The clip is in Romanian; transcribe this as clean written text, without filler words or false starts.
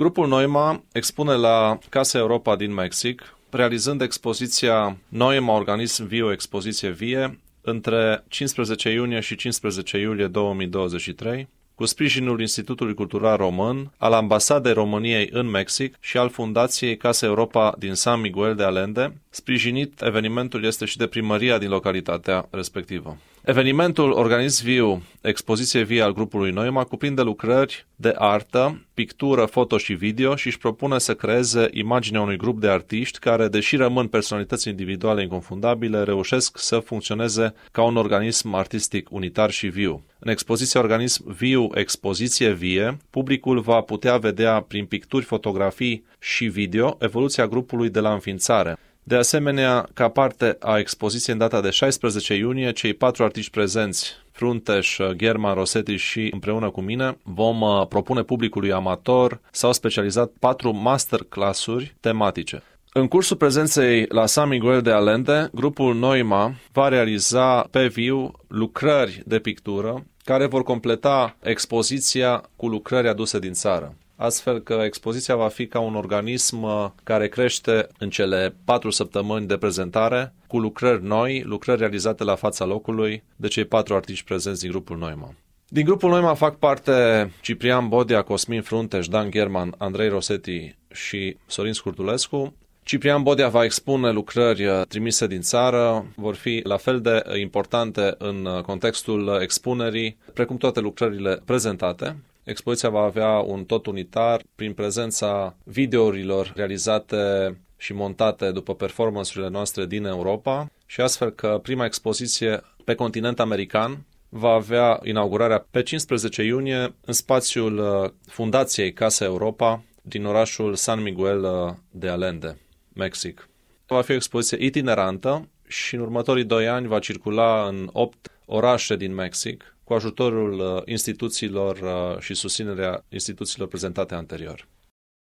Grupul Noima expune la Casa Europa din Mexic, realizând expoziția Noima Organism Viu, expoziție vie, între 15 iunie și 15 iulie 2023, cu sprijinul Institutului Cultural Român, al Ambasadei României în Mexic și al Fundației Casa Europa din San Miguel de Allende. Sprijinit evenimentul este și de primăria din localitatea respectivă. Evenimentul Organism Viu, expoziție vie al grupului Noima, cuprinde lucrări de artă, pictură, foto și video și își propune să creeze imaginea unui grup de artiști care, deși rămân personalități individuale inconfundabile, reușesc să funcționeze ca un organism artistic unitar și viu. În expoziția Organism Viu, expoziție vie, publicul va putea vedea prin picturi, fotografii și video evoluția grupului de la înființare. De asemenea, ca parte a expoziției în data de 16 iunie, cei 4 artiști prezenți, Frunteș, German, Rosetti și împreună cu mine, vom propune publicului amator sau specializat 4 masterclass-uri tematice. În cursul prezenței la San Miguel de Allende, grupul Noima va realiza pe viu lucrări de pictură care vor completa expoziția cu lucrări aduse din țară. Astfel că expoziția va fi ca un organism care crește în cele 4 săptămâni de prezentare, cu lucrări noi, lucrări realizate la fața locului de cei 4 artiști prezenți din grupul Noima. Din grupul Noima fac parte Ciprian Bodia, Cosmin Frunteș, Dan German, Andrei Rosetti și Sorin Scurtulescu. Ciprian Bodia va expune lucrări trimise din țară, vor fi la fel de importante în contextul expunerii, precum toate lucrările prezentate. Expoziția va avea un tot unitar prin prezența videourilor realizate și montate după performanțurile noastre din Europa și astfel că prima expoziție pe continent american va avea inaugurarea pe 15 iunie în spațiul Fundației Casa Europa din orașul San Miguel de Allende, Mexic. Va fi o expoziție itinerantă și în următorii 2 ani va circula în 8 orașe din Mexic, cu ajutorul instituțiilor și susținerea instituțiilor prezentate anterior.